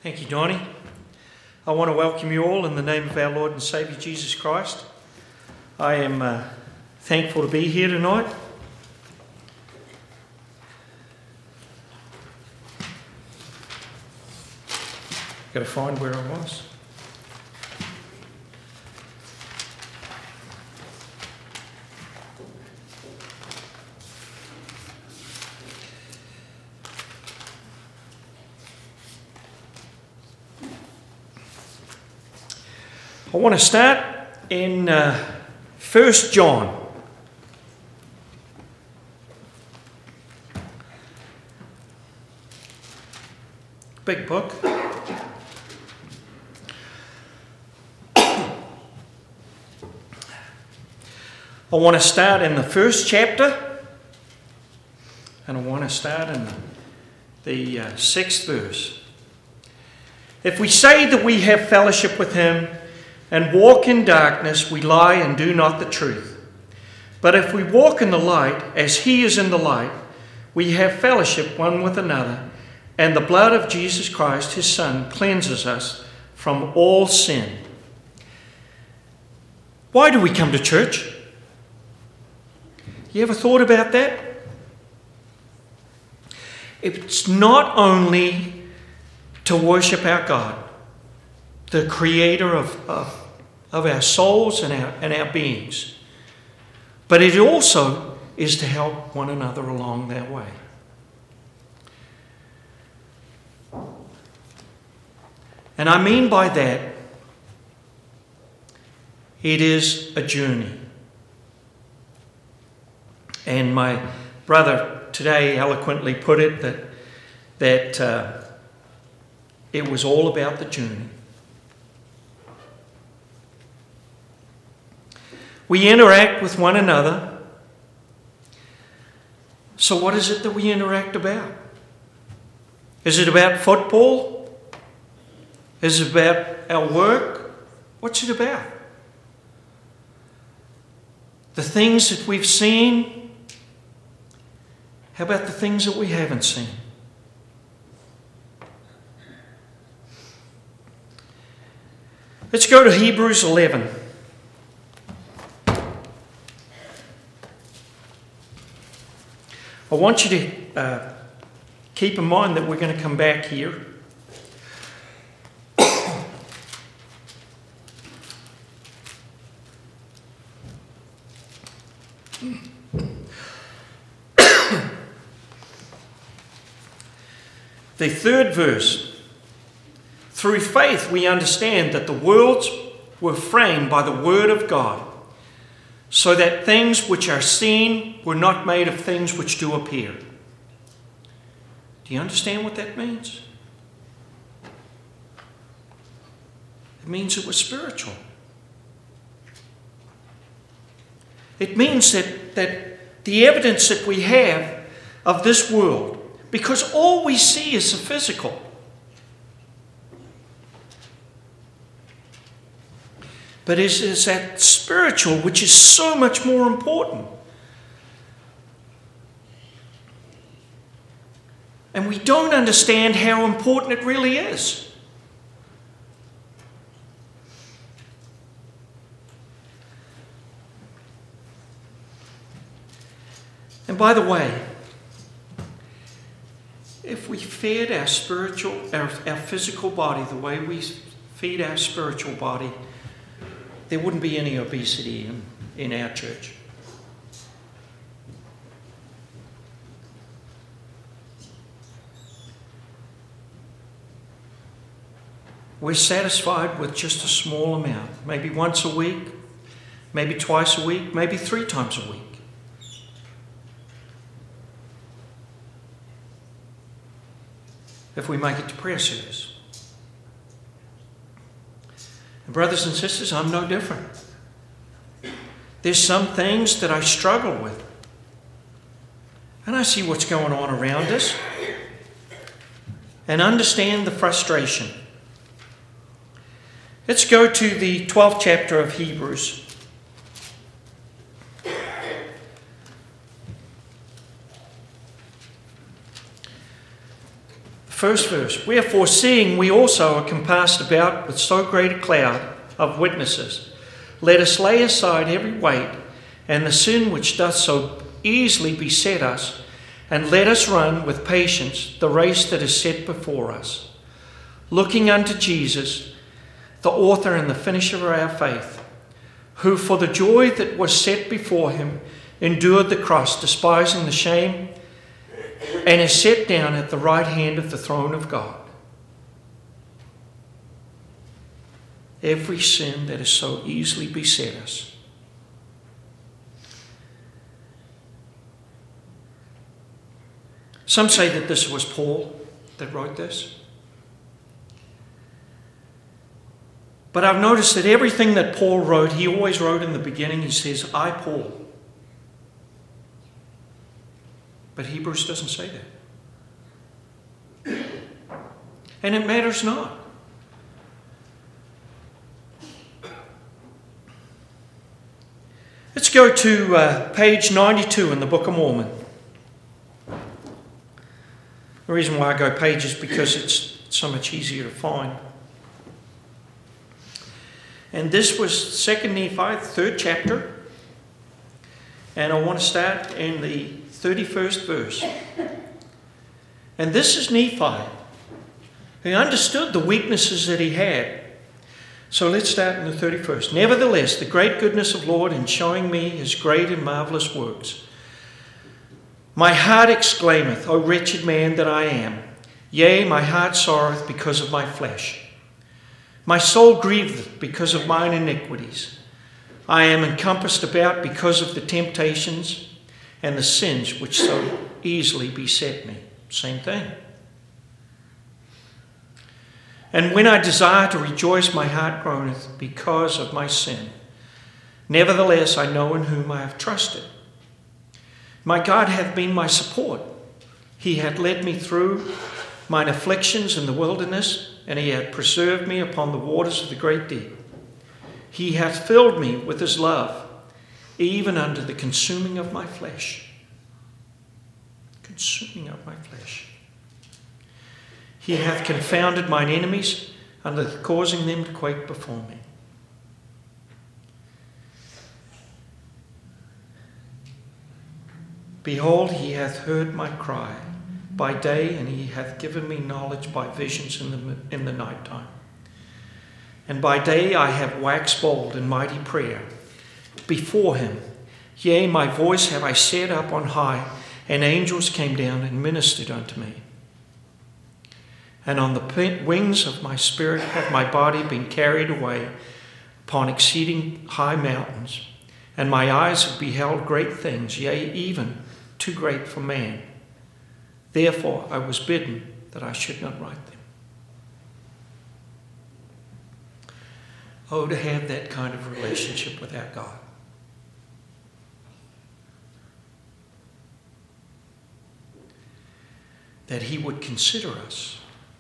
Thank you, Donnie. I want to welcome you all in the name of our Lord and Saviour Jesus Christ. I am thankful to be here tonight. Got to find where I was. I want to start in 1 John. Big book. I want to start in the first chapter, and I want to start in the sixth verse. If we say that we have fellowship with him and walk in darkness, we lie and do not the truth. But if we walk in the light, as he is in the light, we have fellowship one with another, and the blood of Jesus Christ, his Son, cleanses us from all sin. Why do we come to church? You ever thought about that? It's not only to worship our God, the creator of our souls and our beings, but it also is to help one another along that way. And I mean by that, it is a journey. And my brother today eloquently put it that it was all about the journey. We interact with one another. So what is it that we interact about? Is it about football? Is it about our work? What's it about? The things that we've seen? How about the things that we haven't seen? Let's go to Hebrews 11. I want you to keep in mind that we're going to come back here. The third verse. Through faith we understand that the worlds were framed by the word of God, so that things which are seen were not made of things which do appear. Do you understand what that means? It means it was spiritual. It means that the evidence that we have of this world, because all we see is the physical. But it is that spiritual which is so much more important. And we don't understand how important it really is. And by the way, if we fed our physical body the way we feed our spiritual body, there wouldn't be any obesity in our church. We're satisfied with just a small amount, maybe once a week, maybe twice a week, maybe 3 times a week. If we make it to prayer service. And brothers and sisters, I'm no different. There's some things that I struggle with. And I see what's going on around us and understand the frustration. Let's go to the 12th chapter of Hebrews. first verse. Wherefore, seeing we also are compassed about with so great a cloud of witnesses, let us lay aside every weight and the sin which doth so easily beset us, and let us run with patience the race that is set before us, looking unto Jesus, the author and the finisher of our faith, who for the joy that was set before him endured the cross, despising the shame, and is set down at the right hand of the throne of God. Every sin that is so easily beset us. Some say that this was Paul that wrote this. But I've noticed that everything that Paul wrote, he always wrote in the beginning, he says, I, Paul. But Hebrews doesn't say that. And it matters not. Let's go to page 92 in the Book of Mormon. The reason why I go page is because it's so much easier to find. And this was 2 Nephi, 3rd chapter. And I want to start in the 31st verse. And this is Nephi. He understood the weaknesses that he had. So let's start in the 31st. Nevertheless, the great goodness of Lord in showing me his great and marvellous works. My heart exclaimeth, O wretched man that I am. Yea, my heart sorroweth because of my flesh. My soul grieveth because of mine iniquities. I am encompassed about because of the temptations and the sins which so easily beset me. Same thing. And when I desire to rejoice, my heart groaneth because of my sin. Nevertheless, I know in whom I have trusted. My God hath been my support. He hath led me through mine afflictions in the wilderness, and he hath preserved me upon the waters of the great deep. He hath filled me with his love, even unto the consuming of my flesh. Consuming of my flesh. He hath confounded mine enemies, under causing them to quake before me. Behold, he hath heard my cry by day, and he hath given me knowledge by visions in the night time. And by day I have waxed bold in mighty prayer before him. Yea, my voice have I set up on high, and angels came down and ministered unto me. And on the wings of my spirit hath my body been carried away upon exceeding high mountains, and my eyes have beheld great things, yea, even too great for man. Therefore I was bidden that I should not write them. Oh, to have that kind of relationship with our God. That he would consider us.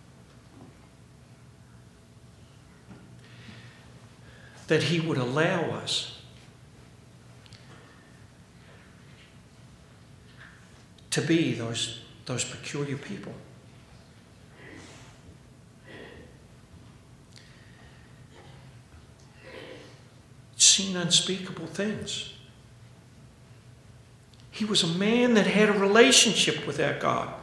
That he would allow us to be those peculiar people. Seen unspeakable things. He was a man that had a relationship with our God.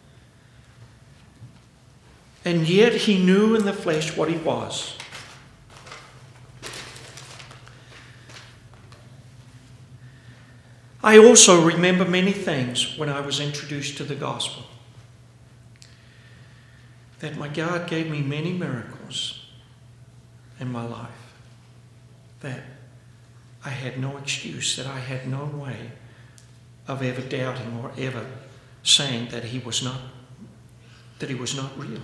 And yet he knew in the flesh what he was. I also remember many things when I was introduced to the gospel. That my God gave me many miracles in my life. That I had no excuse, that I had no way of ever doubting or ever saying that he was not real.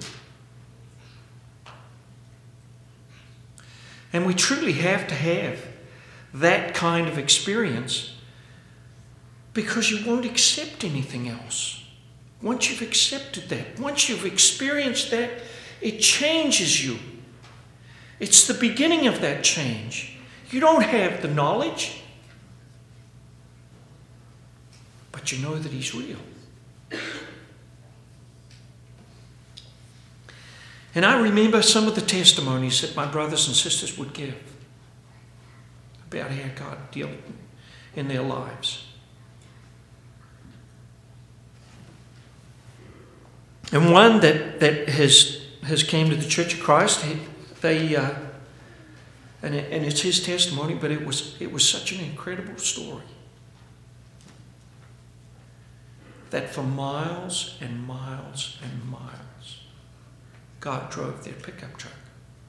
And we truly have to have that kind of experience, because you won't accept anything else. Once you've accepted that, once you've experienced that, it changes you. It's the beginning of that change. You don't have the knowledge, but you know that he's real. And I remember some of the testimonies that my brothers and sisters would give about how God dealt in their lives. And one that has came to the Church of Christ, and it's his testimony, but it was such an incredible story that for miles and miles and miles, God drove their pickup truck.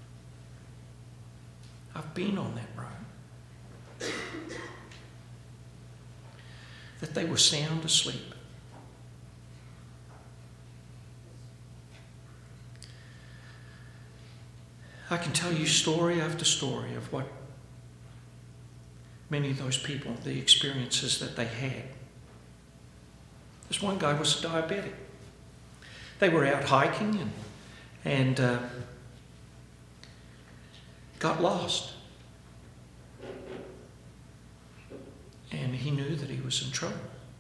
I've been on that road. That they were sound asleep. I can tell you story after story of what many of those people, the experiences that they had. This one guy was a diabetic. They were out hiking and got lost. And he knew that he was in trouble.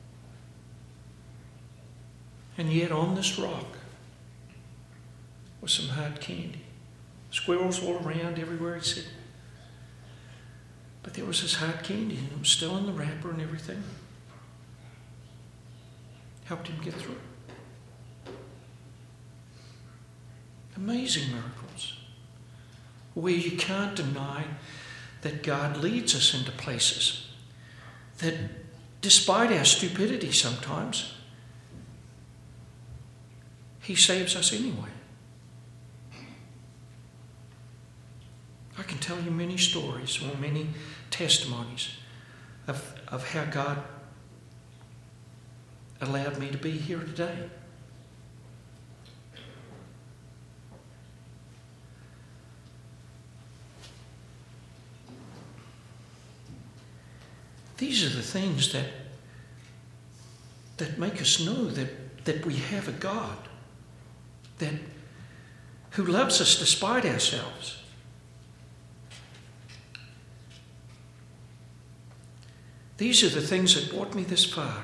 And yet on this rock was some hard candy. Squirrels all around everywhere, he said. But there was this hard candy, and it was still in the wrapper and everything. Helped him get through. Amazing miracles. Where you can't deny that God leads us into places that, despite our stupidity sometimes, He saves us anyway. I can tell you many stories or many testimonies of how God allowed me to be here today. These are the things that make us know that we have a God who loves us despite ourselves. These are the things that brought me this far.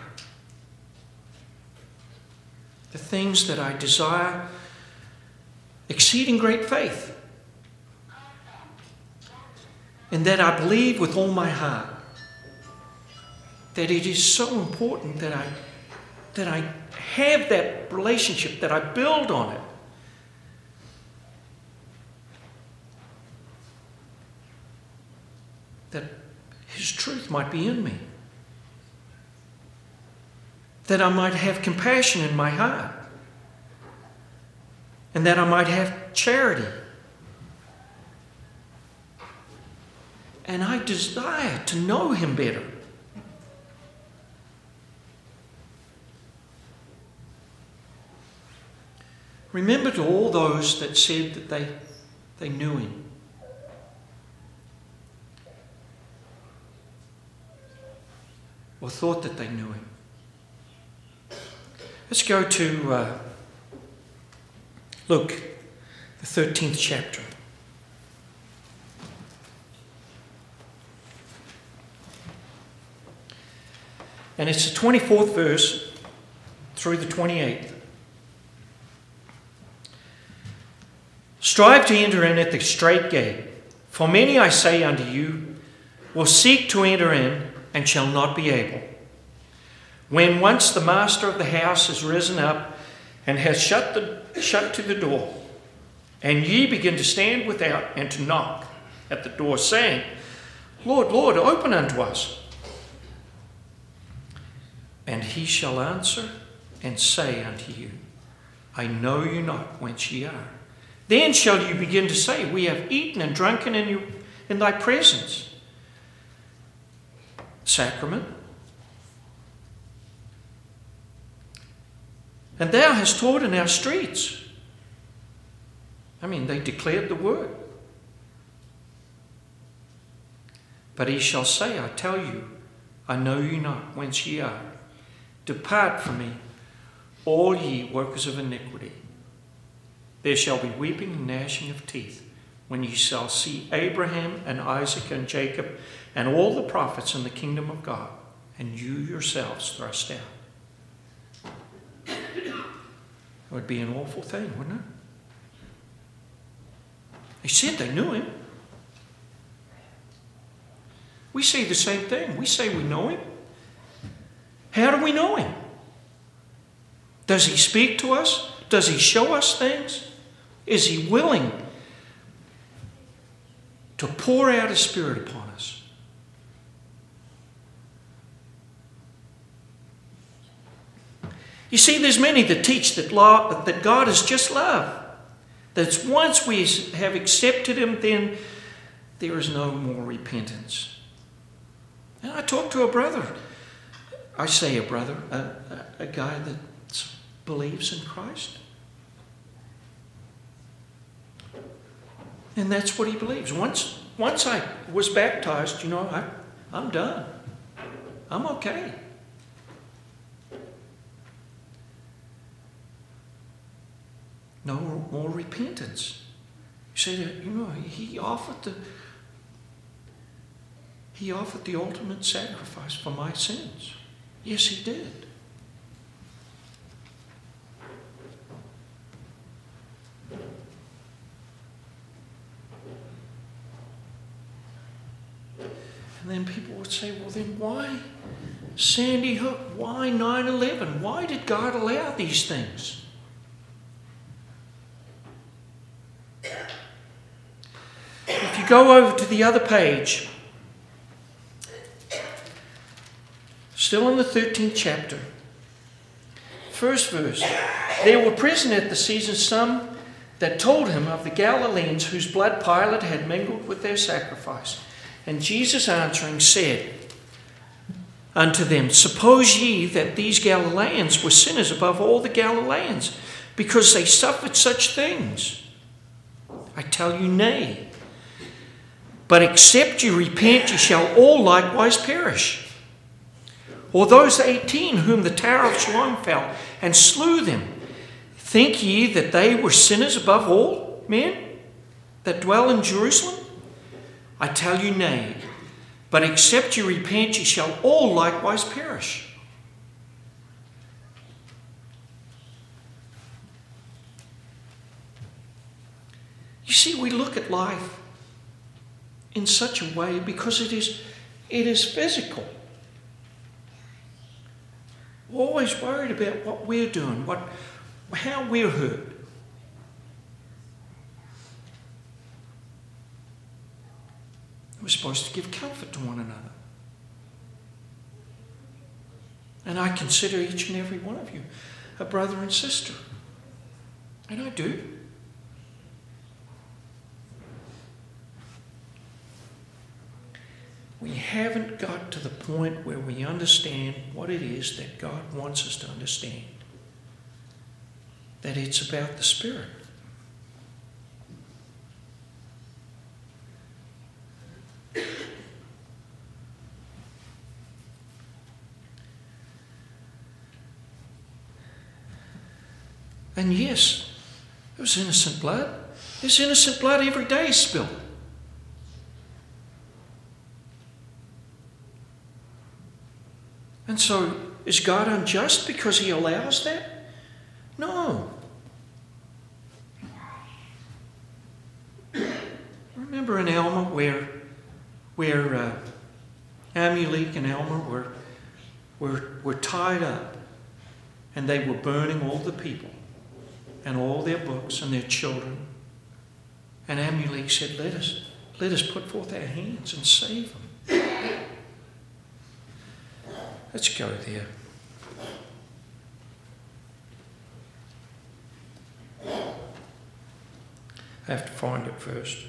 The things that I desire exceeding great faith. And that I believe with all my heart that it is so important that I have that relationship, that I build on it. That His truth might be in me. That I might have compassion in my heart. And that I might have charity. And I desire to know Him better. Remember to all those that said that they knew Him. Or thought that they knew Him. Let's go to Luke, the 13th chapter. And it's the 24th verse through the 28th. Strive to enter in at the strait gate, for many, I say unto you, will seek to enter in and shall not be able. When once the master of the house is risen up and has shut to the door, and ye begin to stand without and to knock at the door, saying, Lord, Lord, open unto us. And He shall answer and say unto you, I know you not whence ye are. Then shall you begin to say, we have eaten and drunken in thy presence. Sacrament. And thou hast taught in our streets. I mean, they declared the word. But He shall say, I tell you, I know you not whence ye are. Depart from me, all ye workers of iniquity. There shall be weeping and gnashing of teeth when ye shall see Abraham and Isaac and Jacob and all the prophets in the kingdom of God, and you yourselves thrust out. It would be an awful thing, wouldn't it? They said they knew him. We say the same thing. We say we know him. How do we know him? Does he speak to us? Does he show us things? Is he willing to pour out his Spirit upon us? You see, there's many that teach that God is just love. That once we have accepted him, then there is no more repentance. And I talked to a brother. I say a brother, a guy that believes in Christ. And that's what he believes. Once I was baptized, I'm done. I'm okay. No more repentance. You say that, he offered the ultimate sacrifice for my sins. Yes, he did. And then people would say, well, then why Sandy Hook? Why 9/11? Why did God allow these things? If you go over to the other page, still in the 13th chapter, first verse, there were present at the season some that told him of the Galileans whose blood Pilate had mingled with their sacrifice. And Jesus answering said unto them, suppose ye that these Galileans were sinners above all the Galileans, because they suffered such things? I tell you, nay. But except you repent, ye shall all likewise perish. Or those 18 whom the Tower of Siloam fell and slew them, think ye that they were sinners above all men that dwell in Jerusalem? I tell you, nay. But except you repent, ye shall all likewise perish. You see, we look at life in such a way because it is physical. We're always worried about what we're doing, how we're hurt. We're supposed to give comfort to one another. And I consider each and every one of you a brother and sister. And I do. We haven't got to the point where we understand what it is that God wants us to understand. That it's about the Spirit. And yes, it was innocent blood. There's innocent blood every day spilled. And so, is God unjust because he allows that? No. Remember in Alma where Amulek and Alma were tied up and they were burning all the people and all their books and their children. And Amulek said, let us put forth our hands and save them. Let's go there. I have to find it first.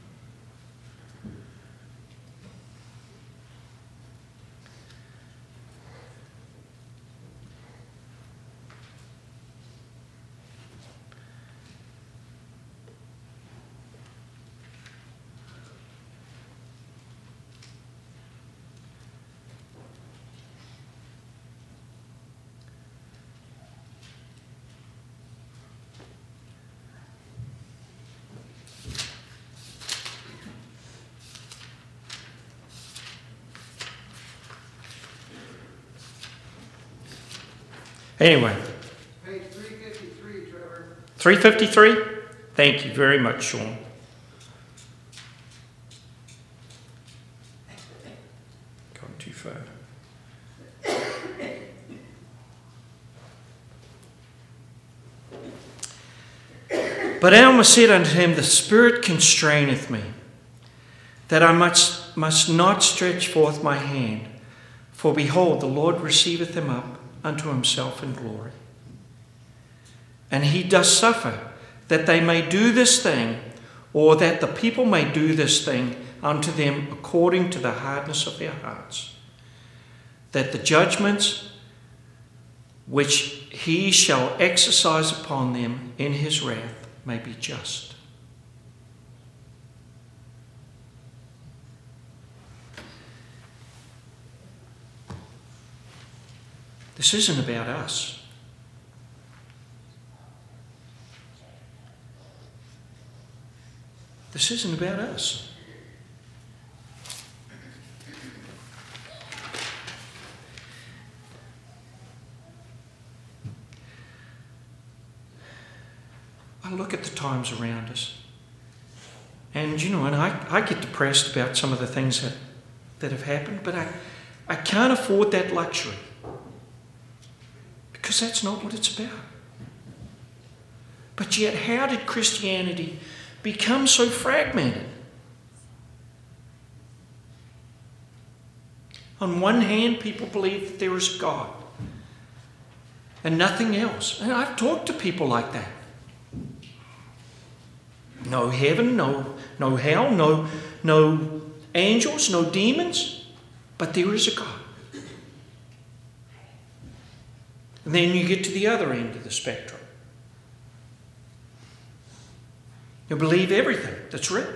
Anyway. Page 353, Trevor. 353? Thank you very much, Sean. But Alma said unto him, The Spirit constraineth me, that I must not stretch forth my hand. For behold, the Lord receiveth him up unto himself in glory. And he does suffer that they may do this thing, or that the people may do this thing unto them according to the hardness of their hearts, that the judgments which he shall exercise upon them in his wrath may be just. This isn't about us. This isn't about us. I look at the times around us, and I get depressed about some of the things that have happened, but I can't afford that luxury, because that's not what it's about. But yet, how did Christianity become so fragmented? On one hand, people believe that there is a God and nothing else. And I've talked to people like that. No heaven, no hell, no angels, no demons, but there is a God. And then you get to the other end of the spectrum. You believe everything that's written.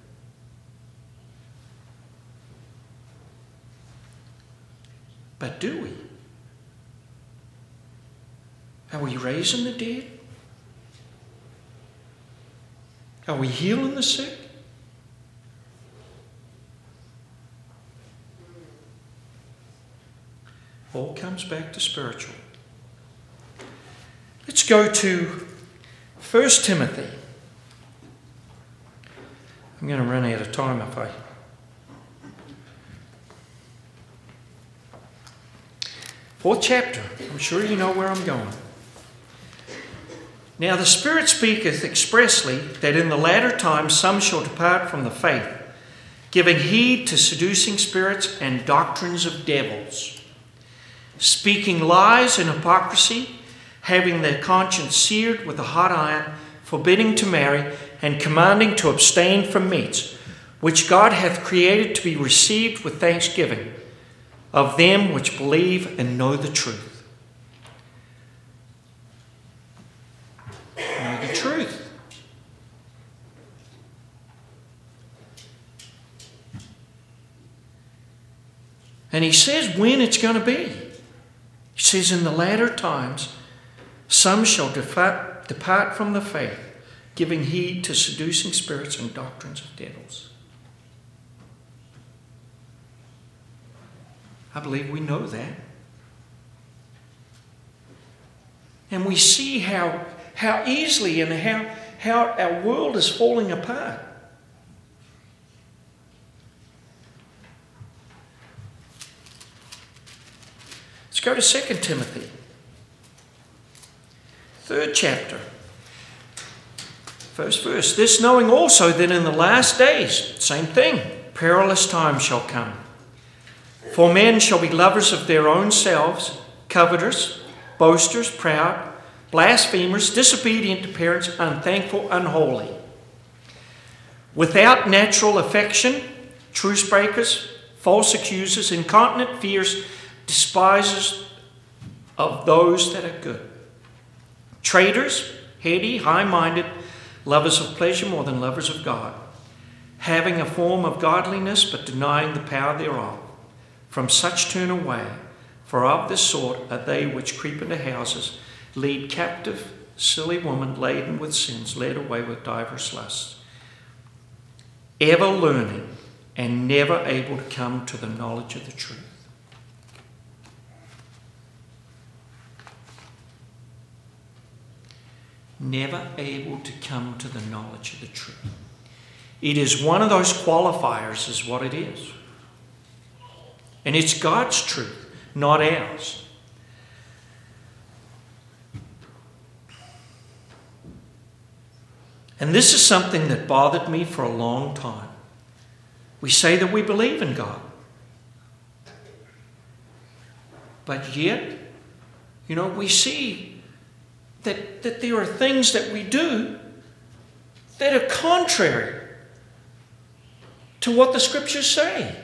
But do we? Are we raising the dead? Are we healing the sick? All comes back to spiritual. Let's go to 1 Timothy. I'm going to run out of time if I... Fourth chapter. I'm sure you know where I'm going. Now the Spirit speaketh expressly that in the latter times some shall depart from the faith, giving heed to seducing spirits and doctrines of devils, speaking lies and hypocrisy, having their conscience seared with a hot iron, forbidding to marry, and commanding to abstain from meats, which God hath created to be received with thanksgiving of them which believe and know the truth. Know the truth. And he says when it's going to be. He says in the latter times, some shall depart from the faith, giving heed to seducing spirits and doctrines of devils. I believe we know that. And we see how easily and how our world is falling apart. Let's go to 2 Timothy, 3rd chapter. First verse. This knowing also that in the last days, same thing, perilous times shall come. For men shall be lovers of their own selves, covetous, boasters, proud, blasphemers, disobedient to parents, unthankful, unholy, without natural affection, truce breakers, false accusers, incontinent, fierce, despisers of those that are good, traitors, heady, high-minded, lovers of pleasure more than lovers of God, having a form of godliness but denying the power thereof. From such turn away, for of this sort are they which creep into houses, lead captive silly women laden with sins, led away with divers lusts, ever learning and never able to come to the knowledge of the truth. Never able to come to the knowledge of the truth. It is one of those qualifiers, is what it is. And it's God's truth, not ours. And this is something that bothered me for a long time. We say that we believe in God. But yet, we see that there are things that we do that are contrary to what the Scriptures say.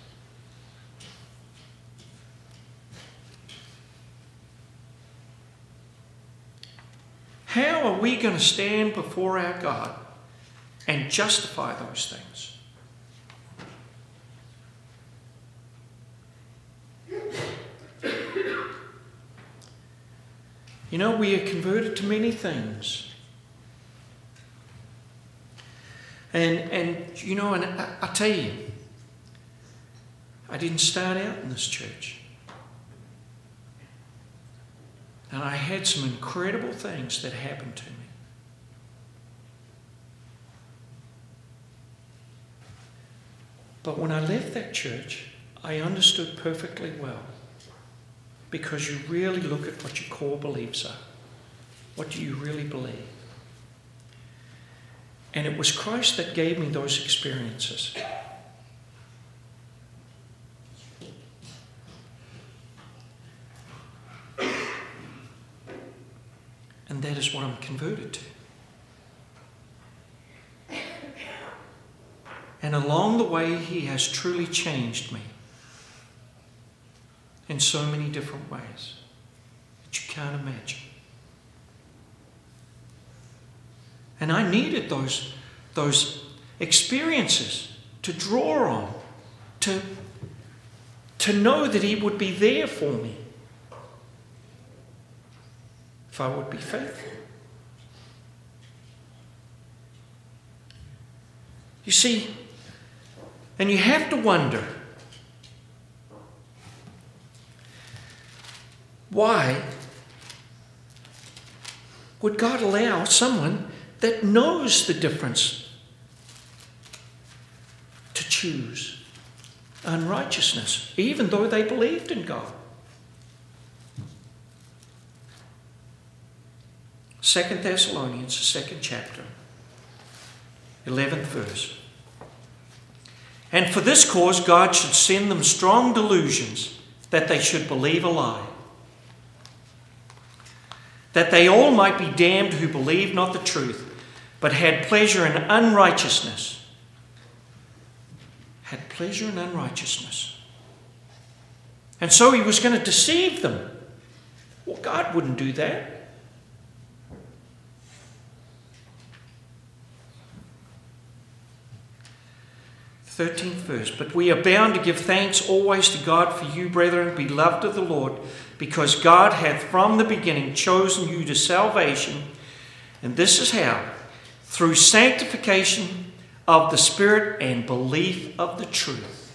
How are we going to stand before our God and justify those things? We are converted to many things. And I tell you, I didn't start out in this church. And I had some incredible things that happened to me. But when I left that church, I understood perfectly well. Because you really look at what your core beliefs are. What do you really believe? And it was Christ that gave me those experiences. And that is what I'm converted to. And along the way, He has truly changed me in so many different ways that you can't imagine. And I needed those experiences to draw on, to know that He would be there for me if I would be faithful. You see, and you have to wonder, why would God allow someone that knows the difference to choose unrighteousness, even though they believed in God? 2 Thessalonians, the 2nd chapter, 11th verse. And for this cause God should send them strong delusions, that they should believe a lie, that they all might be damned who believed not the truth, but had pleasure in unrighteousness. Had pleasure in unrighteousness. And so He was going to deceive them. Well, God wouldn't do that. 13th verse. But we are bound to give thanks always to God for you, brethren, beloved of the Lord, because God hath from the beginning chosen you to salvation. And this is how: through sanctification of the Spirit and belief of the truth.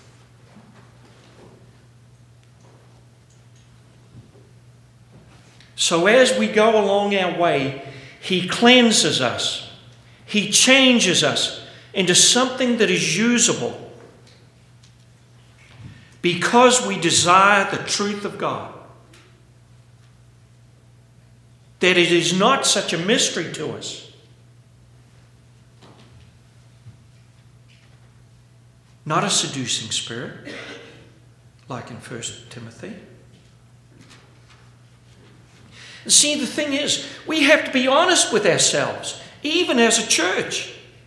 So as we go along our way, He cleanses us. He changes us into something that is usable, because we desire the truth of God. That it is not such a mystery to us. Not a seducing spirit, like in 1 Timothy. See, the thing is, we have to be honest with ourselves, even as a church.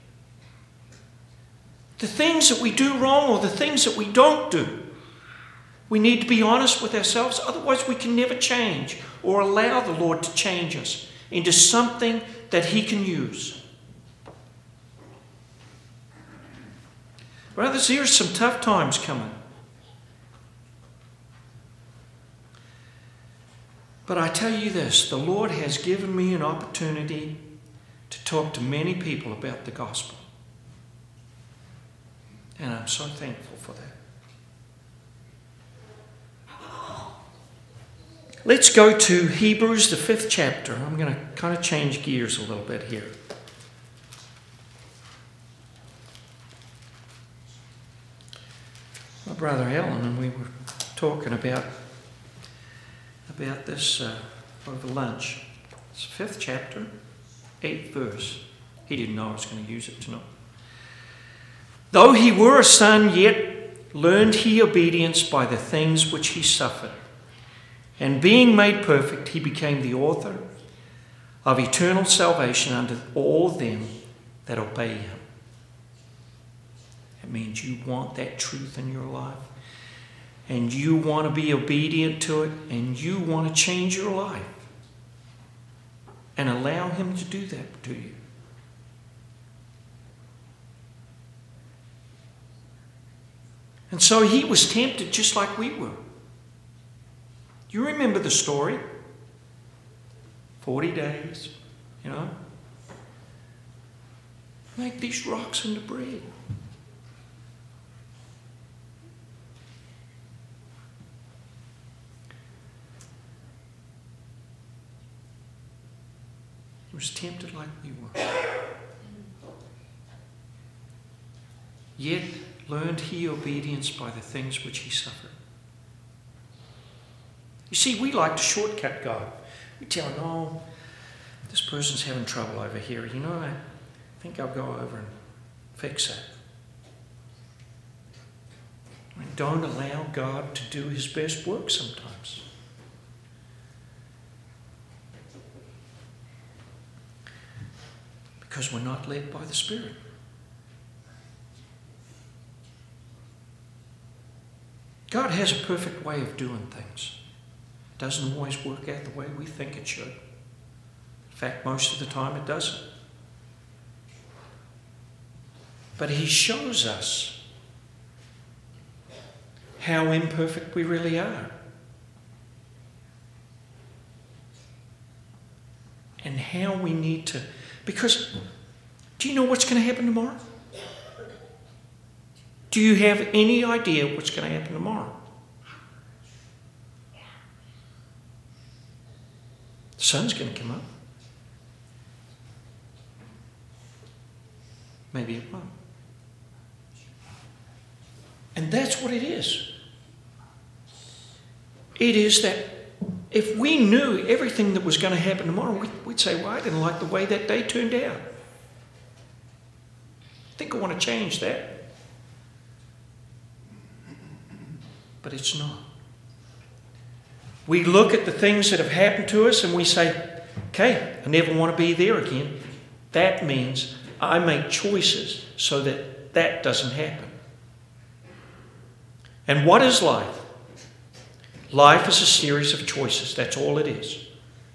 The things that we do wrong or the things that we don't do, we need to be honest with ourselves. Otherwise, we can never change or allow the Lord to change us into something that He can use. Brothers, here's some tough times coming. But I tell you this, the Lord has given me an opportunity to talk to many people about the gospel. And I'm so thankful for that. Let's go to Hebrews, the 5th chapter. I'm going to kind of change gears a little bit here. My brother Alan and we were talking about this over lunch. It's the 5th chapter, 8th verse. He didn't know I was going to use it tonight. Though he were a son, yet learned he obedience by the things which he suffered. And being made perfect, he became the author of eternal salvation unto all them that obey him. It means you want that truth in your life, and you want to be obedient to it, and you want to change your life and allow him to do that to you. And so he was tempted just like we were. You remember the story? 40 days, Make these rocks into bread. He was tempted like we were. Yet learned he obedience by the things which he suffered. You see, we like to shortcut God. We tell him, oh, this person's having trouble over here. I think I'll go over and fix it. And don't allow God to do his best work sometimes. Because we're not led by the Spirit. God has a perfect way of doing things. It doesn't always work out the way we think it should. In fact, most of the time it doesn't. But he shows us how imperfect we really are. And how we need to... Because, do you know what's going to happen tomorrow? Do you have any idea what's going to happen tomorrow? The sun's going to come up. Maybe it won't. And that's what it is. It is that if we knew everything that was going to happen tomorrow, we'd say, well, I didn't like the way that day turned out. I think I want to change that. But it's not. We look at the things that have happened to us and we say, okay, I never want to be there again. That means I make choices so that that doesn't happen. And what is life? Life is a series of choices. That's all it is.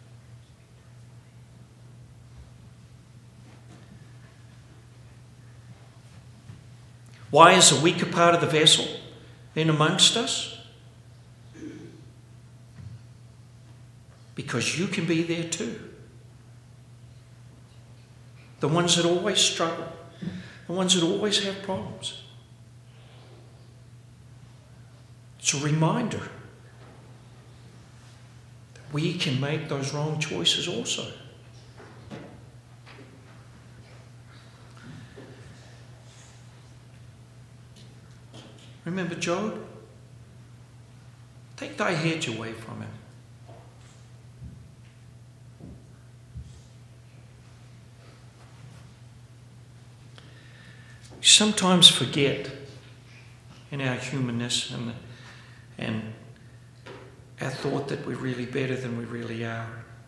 Why is the weaker part of the vessel in amongst us? Because you can be there too. The ones that always struggle. The ones that always have problems. It's a reminder that we can make those wrong choices also. Remember Job? Take thy hedge away from him. We sometimes forget in our humanness and our thought that we're really better than we really are.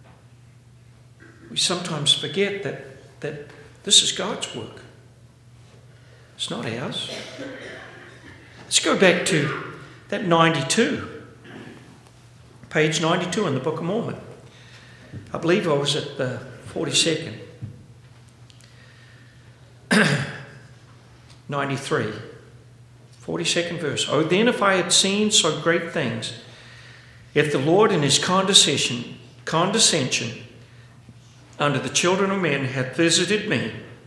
We sometimes forget that this is God's work. It's not ours. Let's go back to that 92. Page 92 in the Book of Mormon. I believe I was at the 42nd. 93. 42nd verse. Oh, then if I had seen so great things, if the Lord in his condescension unto the children of men hath visited me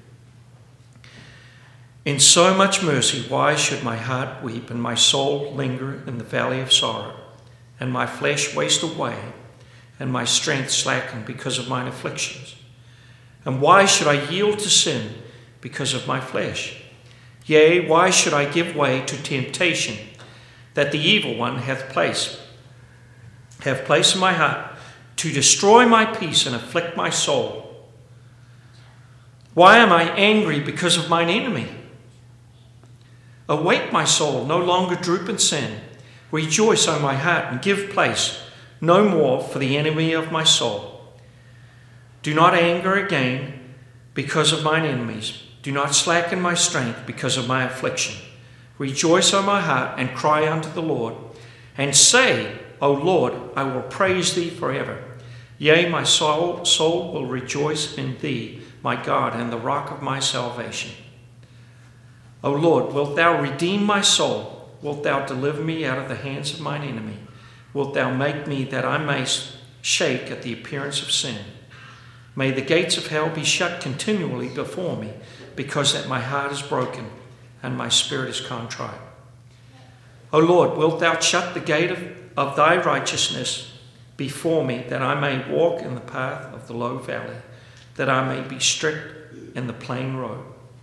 in so much mercy, why should my heart weep and my soul linger in the valley of sorrow, and my flesh waste away, and my strength slacken because of mine afflictions? And why should I yield to sin because of my flesh? Yea, why should I give way to temptation that the evil one hath placed in my heart to destroy my peace and afflict my soul? Why am I angry because of mine enemy? Awake, my soul, no longer droop in sin. Rejoice, O my heart, and give place no more for the enemy of my soul. Do not anger again because of mine enemies. Do not slacken my strength because of my affliction. Rejoice, O my heart, and cry unto the Lord, and say, O Lord, I will praise thee forever. Yea, my soul will rejoice in thee, my God, and the rock of my salvation. O Lord, wilt thou redeem my soul? Wilt thou deliver me out of the hands of mine enemy? Wilt thou make me that I may shake at the appearance of sin? May the gates of hell be shut continually before me, because that my heart is broken and my spirit is contrite. O Lord, wilt thou shut the gate of thy righteousness before me, that I may walk in the path of the low valley, that I may be strict in the plain road.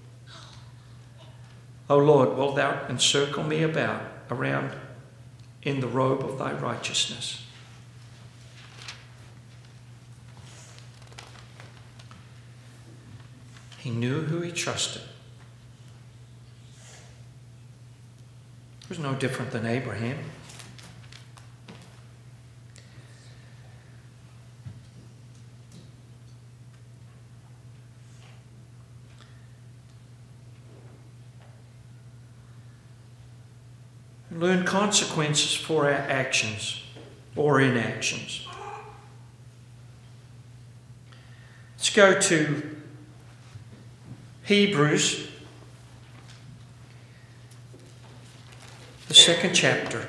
O Lord, wilt thou encircle me around in the robe of thy righteousness. He knew who he trusted. He was no different than Abraham. Learn consequences for our actions or inactions. Let's go to Hebrews, the 2nd chapter.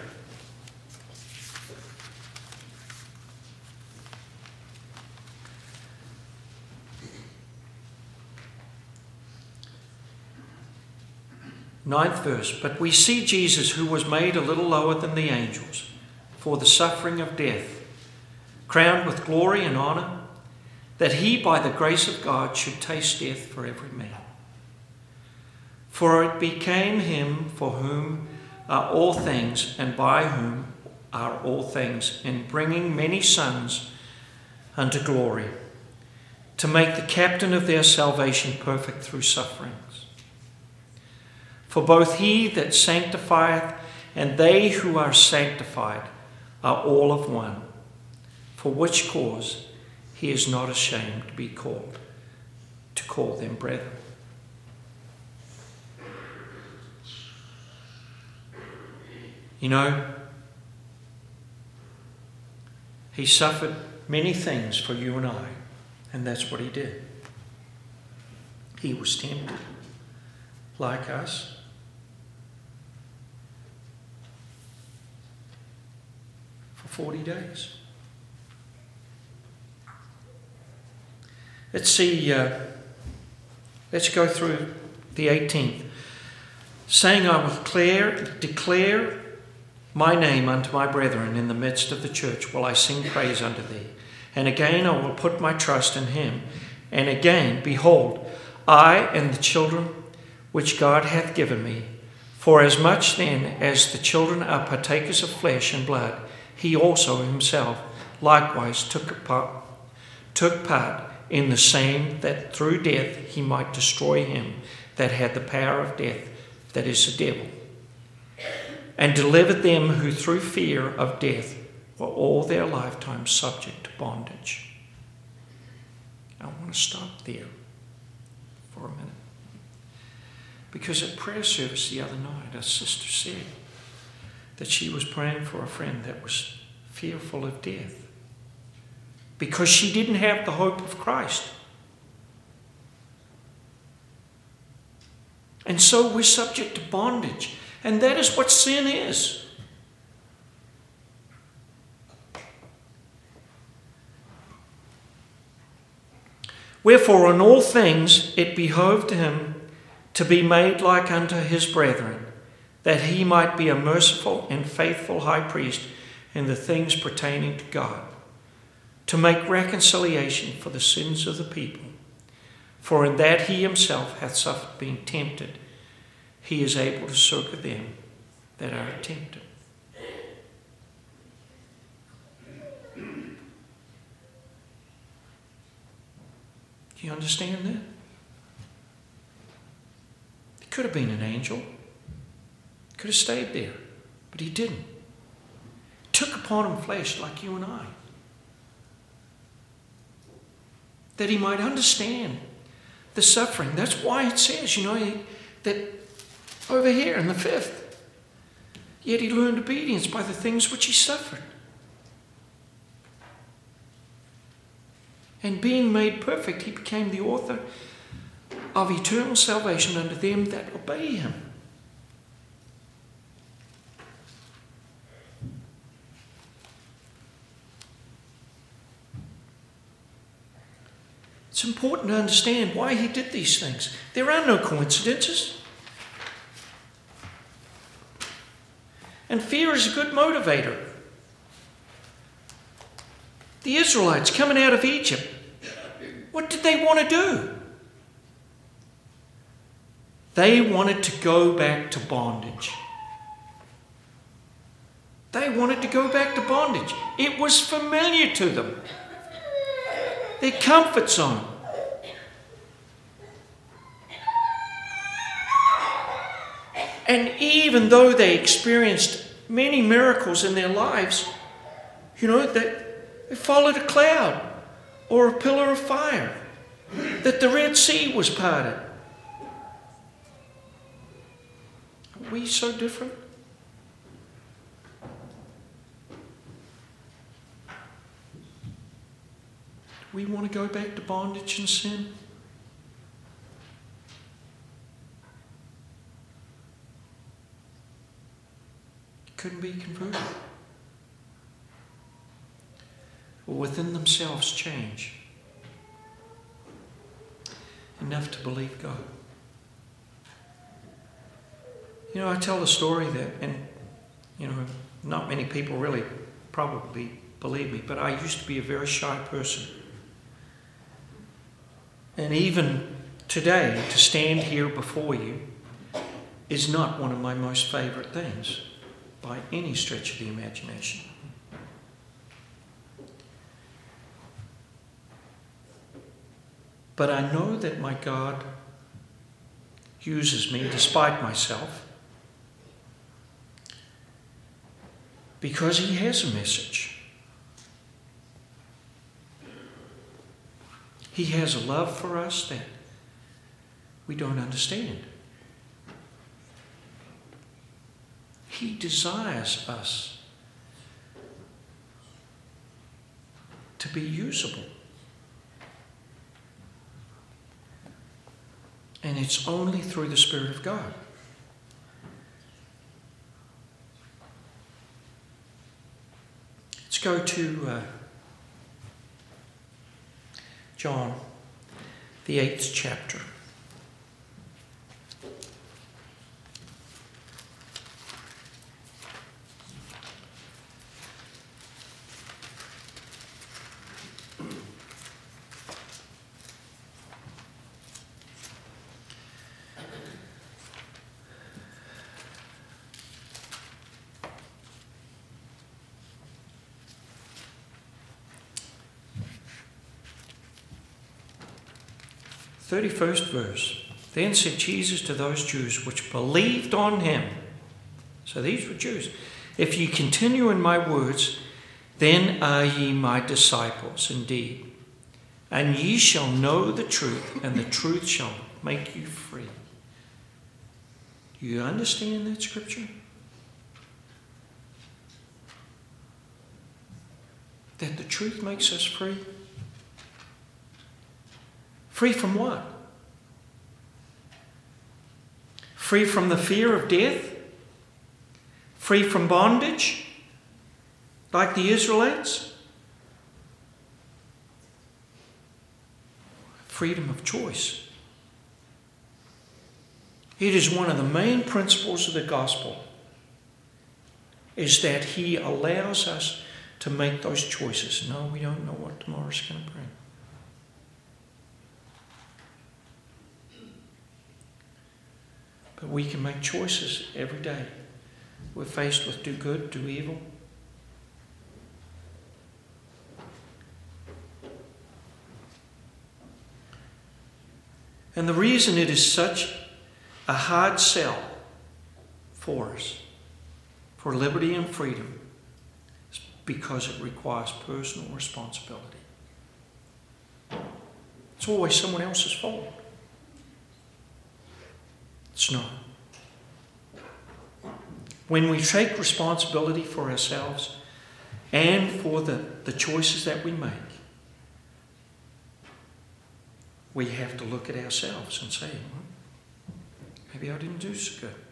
Ninth verse. But we see Jesus, who was made a little lower than the angels, for the suffering of death, crowned with glory and honour, that he, by the grace of God, should taste death for every man. For it became him for whom are all things, and by whom are all things, in bringing many sons unto glory, to make the captain of their salvation perfect through sufferings. For both he that sanctifieth and they who are sanctified are all of one, for which cause he is not ashamed to call them brethren. You know, he suffered many things for you and I, and that's what he did. He was tempted like us. For 40 days. Let's see, let's go through the 18th. Saying, I will declare my name unto my brethren in the midst of the church, will I sing praise unto thee. And again I will put my trust in him. And again, behold, I and the children which God hath given me. For as much then as the children are partakers of flesh and blood, he also himself likewise took part in the same, that through death he might destroy him that had the power of death, that is the devil, and delivered them who through fear of death were all their lifetime subject to bondage. I want to stop there for a minute. Because at prayer service the other night, a sister said that she was praying for a friend that was fearful of death because she didn't have the hope of Christ. And so we're subject to bondage. And that is what sin is. Wherefore in all things it behoved him to be made like unto his brethren, that he might be a merciful and faithful high priest in the things pertaining to God, to make reconciliation for the sins of the people. For in that he himself hath suffered being tempted, he is able to succor them that are tempted. Do you understand that? Could have been an angel. Could have stayed there. But he didn't. Took upon him flesh like you and I. That he might understand the suffering. That's why it says, that over here in the 5th, yet he learned obedience by the things which he suffered. And being made perfect, he became the author of eternal salvation unto them that obey him. It's important to understand why he did these things. There are no coincidences. And fear is a good motivator. The Israelites coming out of Egypt, what did they want to do? They wanted to go back to bondage. They wanted to go back to bondage. It was familiar to them. Their comfort zone. And even though they experienced many miracles in their lives, that they followed a cloud or a pillar of fire, that the Red Sea was parted. Are we so different? We want to go back to bondage and sin? Couldn't be converted. Or within themselves change enough to believe God. I tell the story that, and not many people really probably believe me, but I used to be a very shy person. And even today, to stand here before you is not one of my most favourite things by any stretch of the imagination. But I know that my God uses me despite myself because he has a message. He has a love for us that we don't understand. He desires us to be usable. And it's only through the Spirit of God. Let's go to John, the 8th chapter. Thirty-first verse. Then said Jesus to those Jews which believed on him. So these were Jews. If ye continue in my words, then are ye my disciples indeed. And ye shall know the truth, and the truth shall make you free. Do you understand that scripture? That the truth makes us free? Free from what? Free from the fear of death? Free from bondage? Like the Israelites? Freedom of choice. It is one of the main principles of the gospel, is that he allows us to make those choices. No, we don't know what tomorrow's going to bring. But we can make choices every day. We're faced with do good, do evil. And the reason it is such a hard sell for us, for liberty and freedom, because it requires personal responsibility. It's always someone else's fault. It's not. When we take responsibility for ourselves and for the choices that we make, we have to look at ourselves and say, well, maybe I didn't do so good.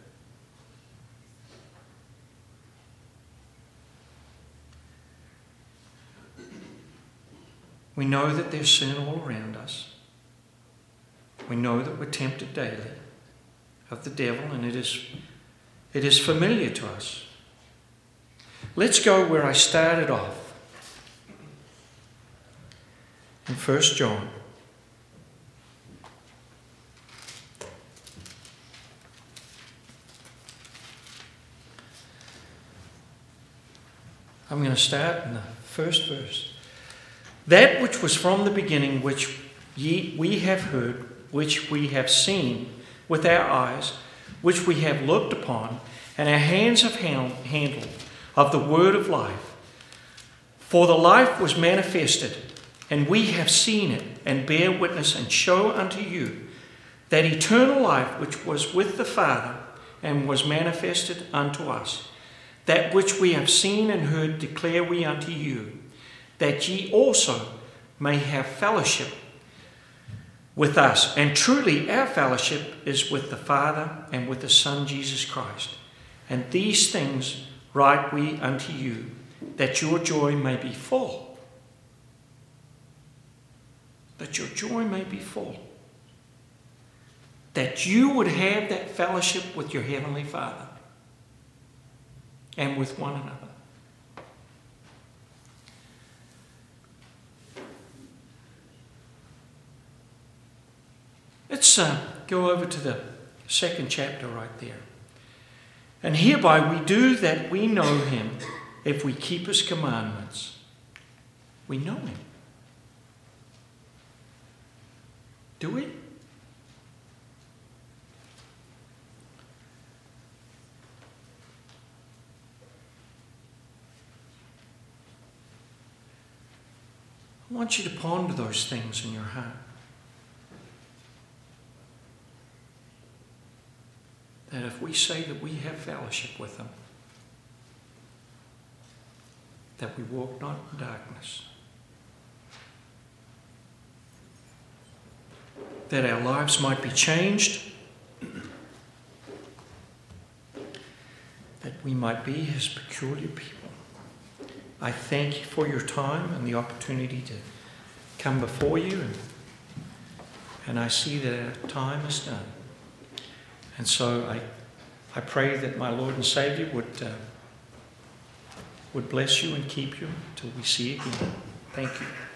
We know that there's sin all around us. We know that we're tempted daily of the devil, and it is familiar to us. Let's go where I started off. In 1 John. I'm going to start in the first verse. That which was from the beginning, which we have heard, which we have seen with our eyes, which we have looked upon, and our hands have handled of the word of life. For the life was manifested, and we have seen it, and bear witness, and show unto you that eternal life which was with the Father, and was manifested unto us. That which we have seen and heard declare we unto you, that ye also may have fellowship with us. And truly our fellowship is with the Father and with the Son Jesus Christ. And these things write we unto you, that your joy may be full. That your joy may be full. That you would have that fellowship with your Heavenly Father and with one another. Let's go over to the second chapter right there. And hereby we do that we know him if we keep his commandments. We know him. Do we? I want you to ponder those things in your heart. That if we say that we have fellowship with him, that we walk not in darkness, that our lives might be changed, that we might be his peculiar people. I thank you for your time and the opportunity to come before you, and I see that our time is done. And so I pray that my Lord and Saviour would bless you and keep you until we see you again. Thank you.